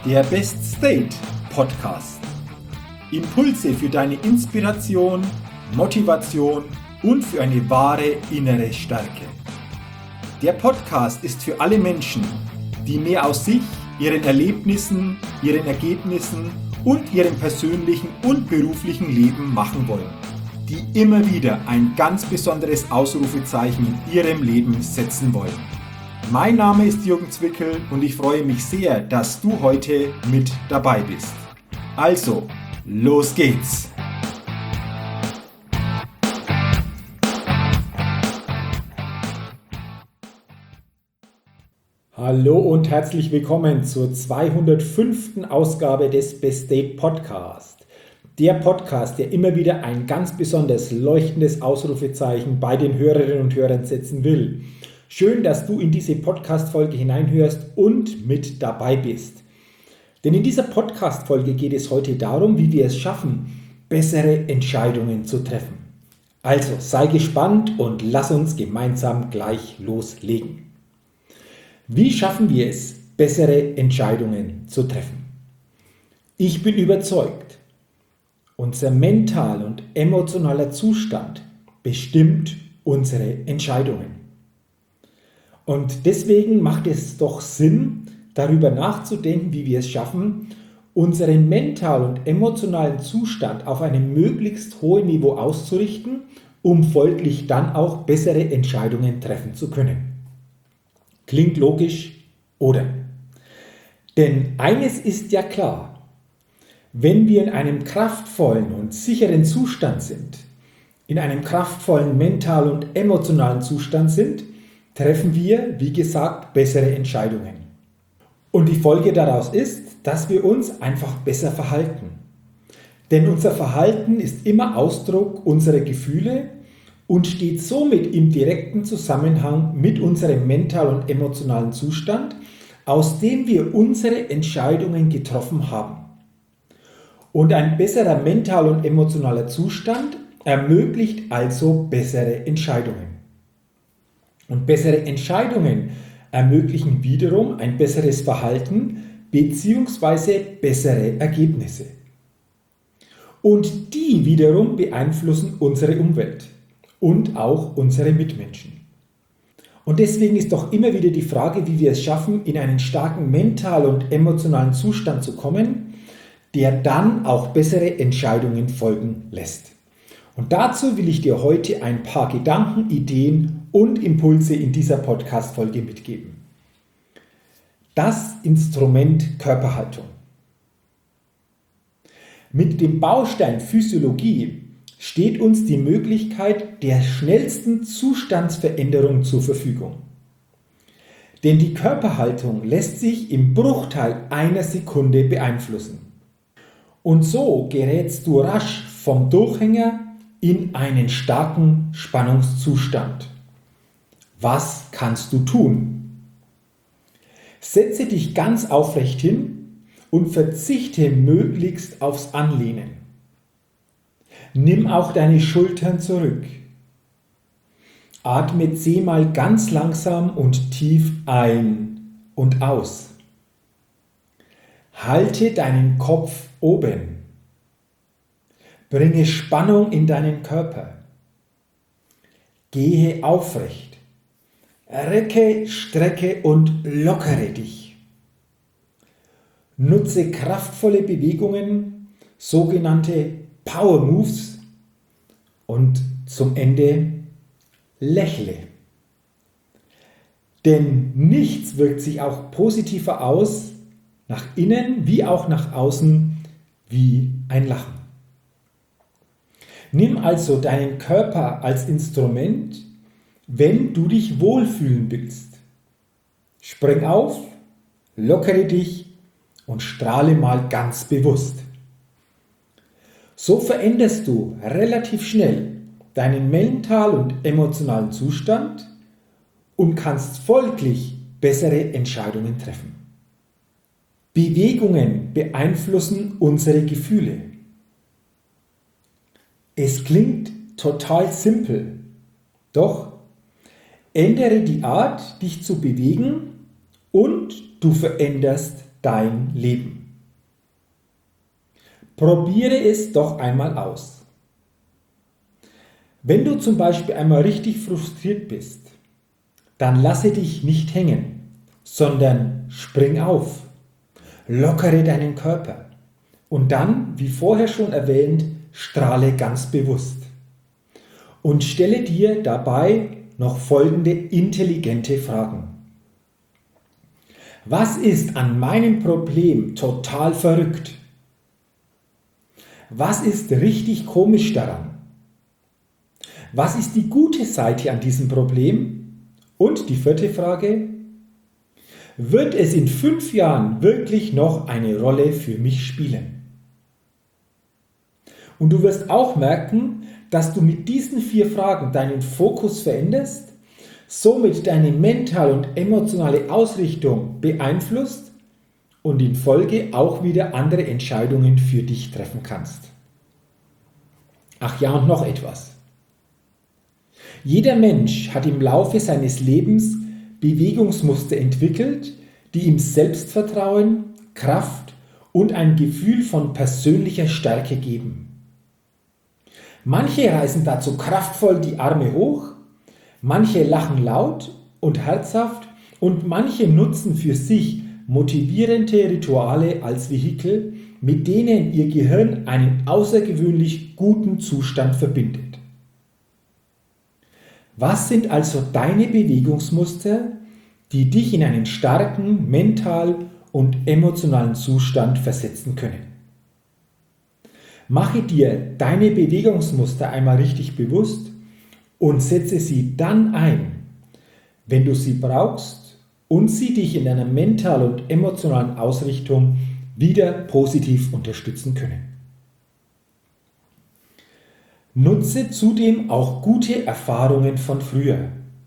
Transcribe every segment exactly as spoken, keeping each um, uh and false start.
der Best State Podcast. Impulse für deine Inspiration, Motivation und für eine wahre innere Stärke. Der Podcast ist für alle Menschen, die mehr aus sich, ihren Erlebnissen, ihren Ergebnissen und ihrem persönlichen und beruflichen Leben machen wollen, die immer wieder ein ganz besonderes Ausrufezeichen in ihrem Leben setzen wollen. Mein Name ist Jürgen Zwickel und ich freue mich sehr, dass du heute mit dabei bist. Also, los geht's! Hallo und herzlich willkommen zur zweihundertfünften Ausgabe des Best State Podcast. Der Podcast, der immer wieder ein ganz besonders leuchtendes Ausrufezeichen bei den Hörerinnen und Hörern setzen will. Schön, dass du in diese Podcast-Folge hineinhörst und mit dabei bist. Denn in dieser Podcast-Folge geht es heute darum, wie wir es schaffen, bessere Entscheidungen zu treffen. Also sei gespannt und lass uns gemeinsam gleich loslegen. Wie schaffen wir es, bessere Entscheidungen zu treffen? Ich bin überzeugt, unser mentaler und emotionaler Zustand bestimmt unsere Entscheidungen. Und deswegen macht es doch Sinn, darüber nachzudenken, wie wir es schaffen, unseren mentalen und emotionalen Zustand auf einem möglichst hohen Niveau auszurichten, um folglich dann auch bessere Entscheidungen treffen zu können. Klingt logisch, oder? Denn eines ist ja klar: Wenn wir in einem kraftvollen und sicheren Zustand sind, in einem kraftvollen mentalen und emotionalen Zustand sind, treffen wir, wie gesagt, bessere Entscheidungen. Und die Folge daraus ist, dass wir uns einfach besser verhalten. Denn unser Verhalten ist immer Ausdruck unserer Gefühle und steht somit im direkten Zusammenhang mit unserem mentalen und emotionalen Zustand, aus dem wir unsere Entscheidungen getroffen haben. Und ein besserer mentaler und emotionaler Zustand ermöglicht also bessere Entscheidungen. Und bessere Entscheidungen ermöglichen wiederum ein besseres Verhalten bzw. bessere Ergebnisse. Und die wiederum beeinflussen unsere Umwelt und auch unsere Mitmenschen. Und deswegen ist doch immer wieder die Frage, wie wir es schaffen, in einen starken mentalen und emotionalen Zustand zu kommen, der dann auch bessere Entscheidungen folgen lässt. Und dazu will ich dir heute ein paar Gedanken, Ideen und Impulse in dieser Podcast-Folge mitgeben. Das Instrument Körperhaltung. Mit dem Baustein Physiologie steht uns die Möglichkeit der schnellsten Zustandsveränderung zur Verfügung. Denn die Körperhaltung lässt sich im Bruchteil einer Sekunde beeinflussen. Und so gerätst du rasch vom Durchhänger in einen starken Spannungszustand. Was kannst du tun? Setze dich ganz aufrecht hin und verzichte möglichst aufs Anlehnen. Nimm auch deine Schultern zurück. Atme zehnmal ganz langsam und tief ein und aus. Halte deinen Kopf oben. Bringe Spannung in deinen Körper. Gehe aufrecht. Recke, strecke und lockere dich. Nutze kraftvolle Bewegungen, sogenannte Power Moves, und zum Ende lächle. Denn nichts wirkt sich auch positiver aus, nach innen wie auch nach außen, wie ein Lachen. Nimm also deinen Körper als Instrument, wenn du dich wohlfühlen willst. Spring auf, lockere dich und strahle mal ganz bewusst. So veränderst du relativ schnell deinen mentalen und emotionalen Zustand und kannst folglich bessere Entscheidungen treffen. Bewegungen beeinflussen unsere Gefühle. Es klingt total simpel, doch ändere die Art, dich zu bewegen und du veränderst dein Leben. Probiere es doch einmal aus. Wenn du zum Beispiel einmal richtig frustriert bist, dann lasse dich nicht hängen, sondern spring auf, lockere deinen Körper und dann, wie vorher schon erwähnt, strahle ganz bewusst. Und stelle dir dabei noch folgende intelligente Fragen. Was ist an meinem Problem total verrückt? Was ist richtig komisch daran? Was ist die gute Seite an diesem Problem? Und die vierte Frage, wird es in fünf Jahren wirklich noch eine Rolle für mich spielen? Und du wirst auch merken, dass du mit diesen vier Fragen deinen Fokus veränderst, somit deine mentale und emotionale Ausrichtung beeinflusst und in Folge auch wieder andere Entscheidungen für dich treffen kannst. Ach ja, und noch etwas. Jeder Mensch hat im Laufe seines Lebens Bewegungsmuster entwickelt, die ihm Selbstvertrauen, Kraft und ein Gefühl von persönlicher Stärke geben. Manche reißen dazu kraftvoll die Arme hoch, manche lachen laut und herzhaft und manche nutzen für sich motivierende Rituale als Vehikel, mit denen ihr Gehirn einen außergewöhnlich guten Zustand verbindet. Was sind also deine Bewegungsmuster, die dich in einen starken mental und emotionalen Zustand versetzen können? Mache dir deine Bewegungsmuster einmal richtig bewusst und setze sie dann ein, wenn du sie brauchst und sie dich in deiner mentalen und emotionalen Ausrichtung wieder positiv unterstützen können. Nutze zudem auch gute Erfahrungen von früher.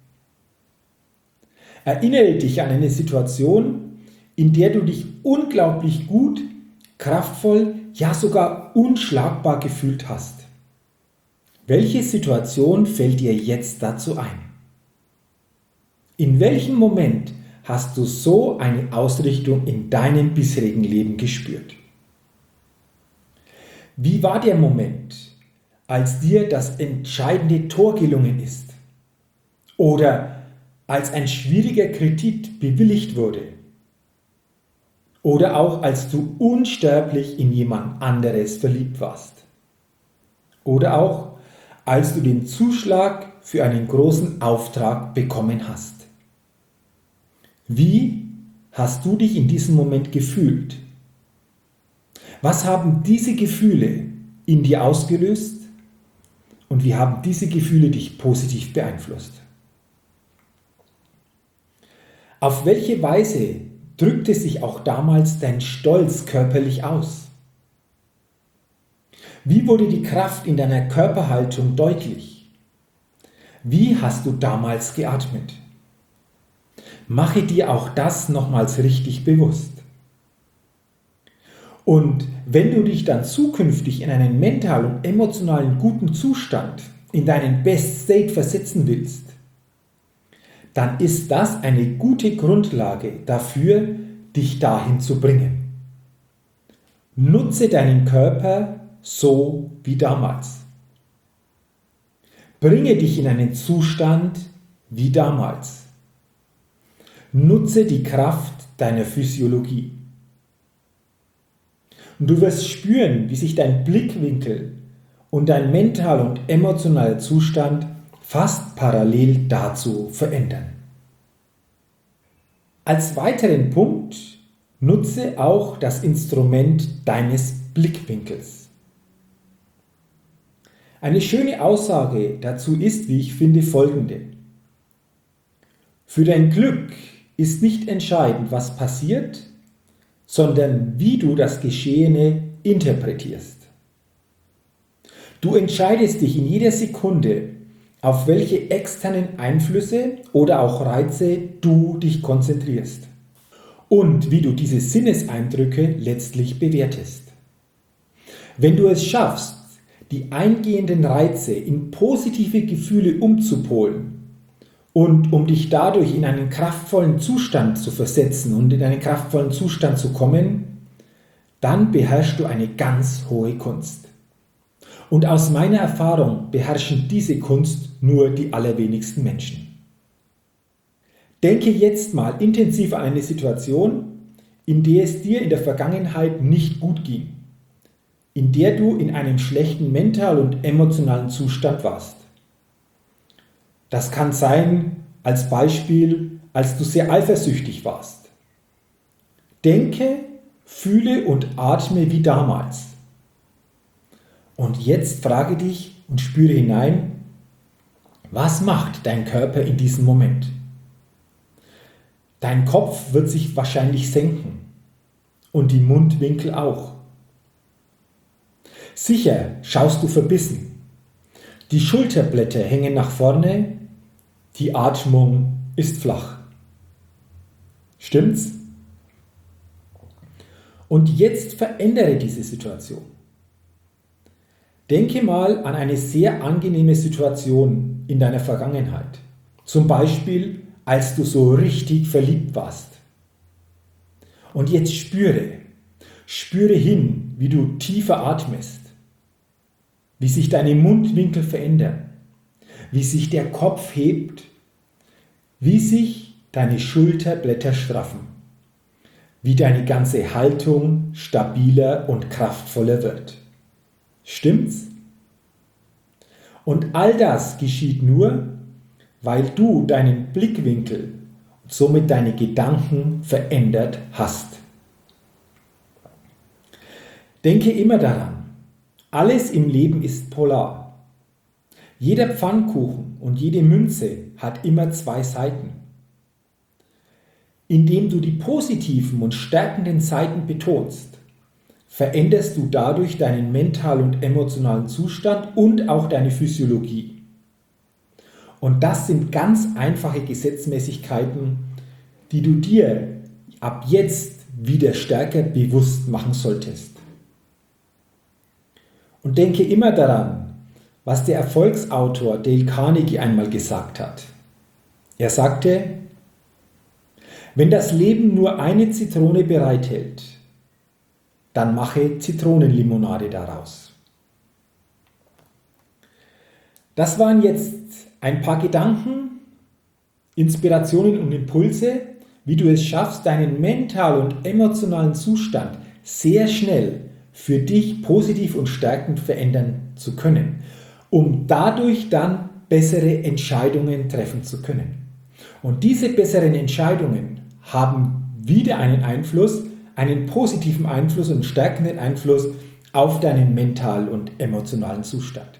Erinnere dich an eine Situation, in der du dich unglaublich gut, kraftvoll, ja sogar unschlagbar gefühlt hast. Welche Situation fällt dir jetzt dazu ein? In welchem Moment hast du so eine Ausrichtung in deinem bisherigen Leben gespürt? Wie war der Moment, als dir das entscheidende Tor gelungen ist? Oder als ein schwieriger Kredit bewilligt wurde? Oder auch als du unsterblich in jemand anderes verliebt warst? Oder auch als du den Zuschlag für einen großen Auftrag bekommen hast? Wie hast du dich in diesem Moment gefühlt? Was haben diese Gefühle in dir ausgelöst und wie haben diese Gefühle dich positiv beeinflusst? Auf welche Weise drückte sich auch damals dein Stolz körperlich aus? Wie wurde die Kraft in deiner Körperhaltung deutlich? Wie hast du damals geatmet? Mache dir auch das nochmals richtig bewusst. Und wenn du dich dann zukünftig in einen mental und emotionalen guten Zustand, in deinen Best State versetzen willst, dann ist das eine gute Grundlage dafür, dich dahin zu bringen. Nutze deinen Körper so wie damals. Bringe dich in einen Zustand wie damals. Nutze die Kraft deiner Physiologie. Und du wirst spüren, wie sich dein Blickwinkel und dein mentaler und emotionaler Zustand fast parallel dazu verändern. Als weiteren Punkt nutze auch das Instrument deines Blickwinkels. Eine schöne Aussage dazu ist, wie ich finde, folgende. Für dein Glück ist nicht entscheidend, was passiert, sondern wie du das Geschehene interpretierst. Du entscheidest dich in jeder Sekunde, auf welche externen Einflüsse oder auch Reize du dich konzentrierst und wie du diese Sinneseindrücke letztlich bewertest. Wenn du es schaffst, die eingehenden Reize in positive Gefühle umzupolen und um dich dadurch in einen kraftvollen Zustand zu versetzen und in einen kraftvollen Zustand zu kommen, dann beherrschst du eine ganz hohe Kunst. Und aus meiner Erfahrung beherrschen diese Kunst nur die allerwenigsten Menschen. Denke jetzt mal intensiv an eine Situation, in der es dir in der Vergangenheit nicht gut ging, in der du in einem schlechten mentalen und emotionalen Zustand warst. Das kann sein, als Beispiel, als du sehr eifersüchtig warst. Denke, fühle und atme wie damals. Und jetzt frage dich und spüre hinein, was macht dein Körper in diesem Moment? Dein Kopf wird sich wahrscheinlich senken und die Mundwinkel auch. Sicher schaust du verbissen. Die Schulterblätter hängen nach vorne, die Atmung ist flach. Stimmt's? Und jetzt verändere diese Situation. Denke mal an eine sehr angenehme Situation in deiner Vergangenheit. Zum Beispiel, als du so richtig verliebt warst. Und jetzt spüre, spüre hin, wie du tiefer atmest, wie sich deine Mundwinkel verändern, wie sich der Kopf hebt, wie sich deine Schulterblätter straffen, wie deine ganze Haltung stabiler und kraftvoller wird. Stimmt's? Und all das geschieht nur, weil du deinen Blickwinkel und somit deine Gedanken verändert hast. Denke immer daran, alles im Leben ist polar. Jeder Pfannkuchen und jede Münze hat immer zwei Seiten. Indem du die positiven und stärkenden Seiten betonst, veränderst du dadurch deinen mentalen und emotionalen Zustand und auch deine Physiologie. Und das sind ganz einfache Gesetzmäßigkeiten, die du dir ab jetzt wieder stärker bewusst machen solltest. Und denke immer daran, was der Erfolgsautor Dale Carnegie einmal gesagt hat. Er sagte, wenn das Leben nur eine Zitrone bereithält, dann mache Zitronenlimonade daraus. Das waren jetzt ein paar Gedanken, Inspirationen und Impulse, wie du es schaffst, deinen mentalen und emotionalen Zustand sehr schnell für dich positiv und stärkend verändern zu können, um dadurch dann bessere Entscheidungen treffen zu können. Und diese besseren Entscheidungen haben wieder einen Einfluss, einen positiven Einfluss und stärkenden Einfluss auf deinen mentalen und emotionalen Zustand.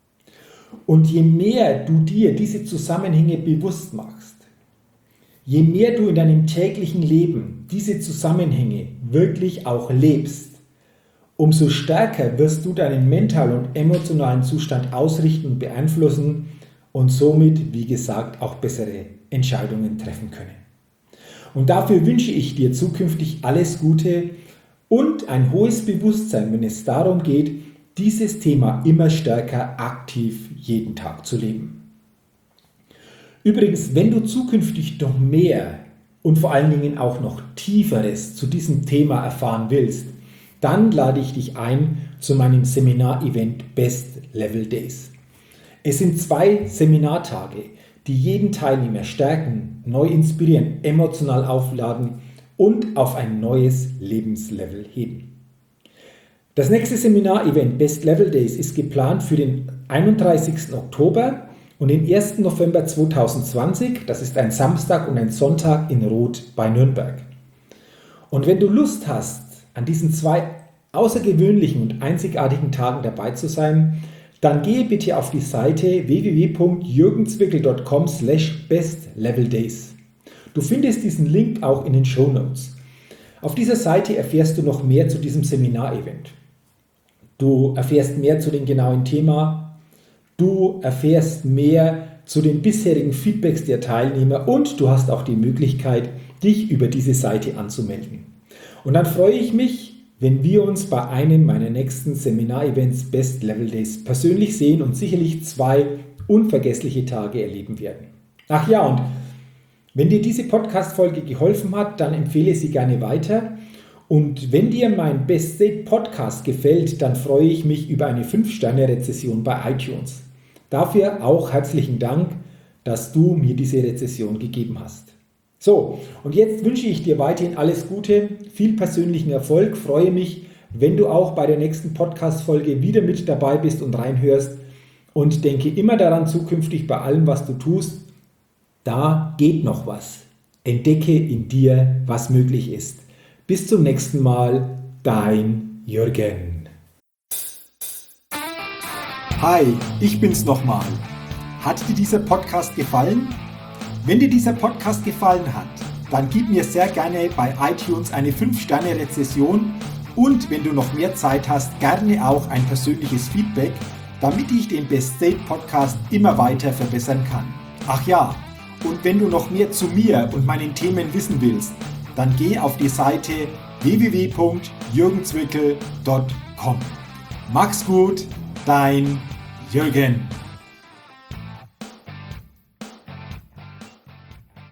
Und je mehr du dir diese Zusammenhänge bewusst machst, je mehr du in deinem täglichen Leben diese Zusammenhänge wirklich auch lebst, umso stärker wirst du deinen mentalen und emotionalen Zustand ausrichten und beeinflussen und somit, wie gesagt, auch bessere Entscheidungen treffen können. Und dafür wünsche ich dir zukünftig alles Gute und ein hohes Bewusstsein, wenn es darum geht, dieses Thema immer stärker aktiv jeden Tag zu leben. Übrigens, wenn du zukünftig noch mehr und vor allen Dingen auch noch Tieferes zu diesem Thema erfahren willst, dann lade ich dich ein zu meinem Seminar-Event Best Level Days. Es sind zwei Seminartage, die jeden Teilnehmer stärken, neu inspirieren, emotional aufladen und auf ein neues Lebenslevel heben. Das nächste Seminar-Event Best Level Days ist geplant für den einunddreißigsten Oktober und den ersten November zweitausendzwanzig. Das ist ein Samstag und ein Sonntag in Roth bei Nürnberg. Und wenn du Lust hast, an diesen zwei außergewöhnlichen und einzigartigen Tagen dabei zu sein, dann gehe bitte auf die Seite w w w punkt jürgenzwickel punkt com slash best level days. Du findest diesen Link auch in den Shownotes. Auf dieser Seite erfährst du noch mehr zu diesem Seminar-Event. Du erfährst mehr zu dem genauen Thema, du erfährst mehr zu den bisherigen Feedbacks der Teilnehmer und du hast auch die Möglichkeit, dich über diese Seite anzumelden. Und dann freue ich mich, wenn wir uns bei einem meiner nächsten Seminar-Events Best Level Days persönlich sehen und sicherlich zwei unvergessliche Tage erleben werden. Ach ja, und wenn dir diese Podcast-Folge geholfen hat, dann empfehle sie gerne weiter Und wenn dir mein Best Date Podcast gefällt, dann freue ich mich über eine fünf Sterne Rezession bei iTunes. Dafür auch herzlichen Dank, dass du mir diese Rezession gegeben hast. So, und jetzt wünsche ich dir weiterhin alles Gute, viel persönlichen Erfolg, freue mich, wenn du auch bei der nächsten Podcast-Folge wieder mit dabei bist und reinhörst und denke immer daran zukünftig bei allem, was du tust, da geht noch was. Entdecke in dir, was möglich ist. Bis zum nächsten Mal, dein Jürgen. Hi, ich bin's nochmal. Hat dir dieser Podcast gefallen? Wenn dir dieser Podcast gefallen hat, dann gib mir sehr gerne bei iTunes eine fünf Sterne Rezession und wenn du noch mehr Zeit hast, gerne auch ein persönliches Feedback, damit ich den Best Date Podcast immer weiter verbessern kann. Ach ja, und wenn du noch mehr zu mir und meinen Themen wissen willst, dann geh auf die Seite w w w punkt jürgen zwickel punkt com. Mach's gut, dein Jürgen.